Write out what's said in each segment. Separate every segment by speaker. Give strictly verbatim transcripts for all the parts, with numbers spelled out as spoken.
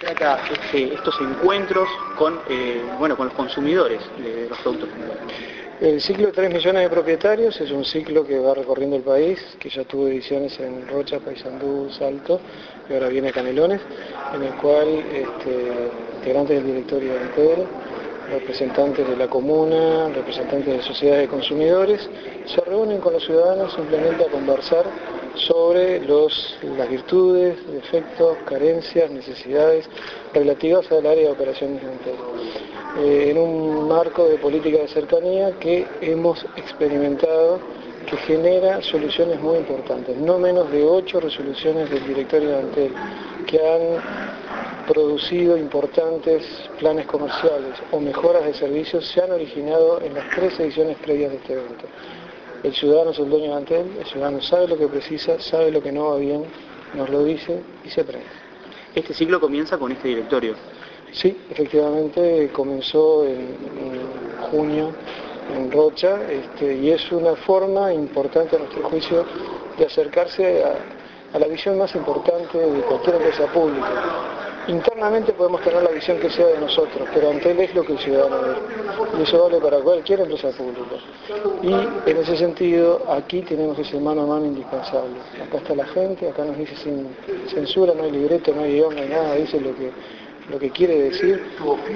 Speaker 1: trata este, estos encuentros con, eh, bueno, con los consumidores de los productos generales?
Speaker 2: El ciclo de tres millones de propietarios es un ciclo que va recorriendo el país, que ya tuvo ediciones en Rocha, Paysandú, Salto, y ahora viene a Canelones, en el cual este, integrantes del directorio de Antel, representantes de la comuna, representantes de sociedades de consumidores, se reúnen con los ciudadanos simplemente a conversar sobre los, las virtudes, defectos, carencias, necesidades relativas al área de operaciones de Antel. Eh, en un marco de política de cercanía que hemos experimentado, que genera soluciones muy importantes. No menos de ocho resoluciones del directorio de Antel que han producido importantes planes comerciales o mejoras de servicios se han originado en las tres ediciones previas de este evento. El ciudadano es el dueño de Antel, el ciudadano sabe lo que precisa, sabe lo que no va bien, nos lo dice y se prende.
Speaker 1: Este ciclo comienza con este directorio.
Speaker 2: Sí, efectivamente comenzó en, en junio en Rocha este, y es una forma importante a nuestro juicio de acercarse a, a la visión más importante de cualquier empresa pública. Internamente podemos tener la visión que sea de nosotros, pero Antel es lo que el ciudadano ve, y eso vale para cualquier empresa pública. Y en ese sentido, aquí tenemos ese mano a mano indispensable. Acá está la gente, acá nos dice sin censura, no hay libreto, no hay guión, no hay nada, dice lo que, lo que quiere decir.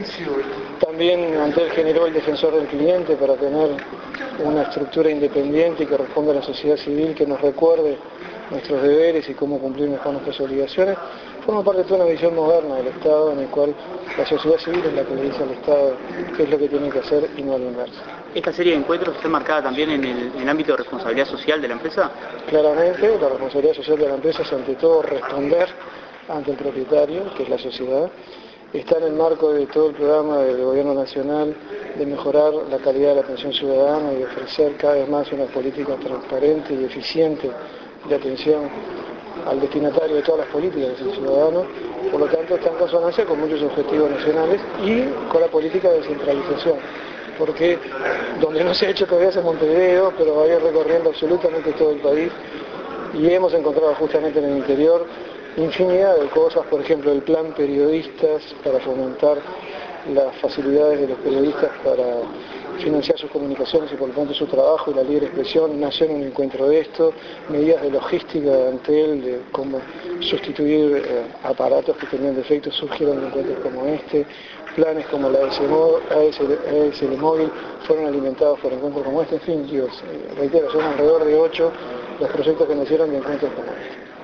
Speaker 2: También Antel generó el defensor del cliente para tener una estructura independiente y que responda a la sociedad civil, que nos recuerde nuestros deberes y cómo cumplir mejor nuestras obligaciones. Forma parte de toda una visión moderna del Estado, en el cual la sociedad civil es la que le dice al Estado qué es lo que tiene que hacer y no al inverso.
Speaker 1: ¿Esta serie de encuentros está marcada también en el, en el ámbito de responsabilidad social de la empresa?
Speaker 2: Claramente, la responsabilidad social de la empresa es ante todo responder ante el propietario, que es la sociedad. Está en el marco de todo el programa del Gobierno Nacional de mejorar la calidad de la atención ciudadana y de ofrecer cada vez más una política transparente y eficiente de atención al destinatario de todas las políticas, que es el ciudadano. Por lo tanto, está en consonancia con muchos objetivos nacionales y con la política de descentralización, porque donde no se ha hecho todavía es en Montevideo, pero va a ir recorriendo absolutamente todo el país, y hemos encontrado justamente en el interior infinidad de cosas, por ejemplo el plan periodistas para fomentar las facilidades de los periodistas para financiar sus comunicaciones y por lo tanto su trabajo y la libre expresión, nació en un encuentro de esto, medidas de logística de Antel, de cómo sustituir eh, aparatos que tenían defectos, surgieron de encuentros como este, planes como la A S L Móvil fueron alimentados por encuentros como este, en fin, Dios, reitero, son alrededor de ocho los proyectos que nacieron de encuentros como este.